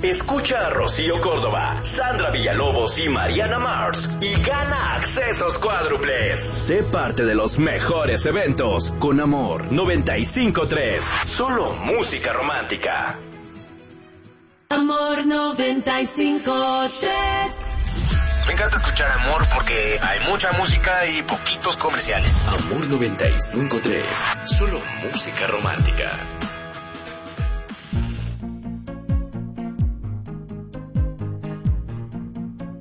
Escucha a Rocío Córdoba, Sandra Villalobos y Mariana Mars y gana accesos cuádruples. Sé parte de los mejores eventos con Amor 95.3. Solo música romántica. Amor 95.3. Me encanta escuchar Amor porque hay mucha música y poquitos comerciales. Amor 95.3. Solo música romántica.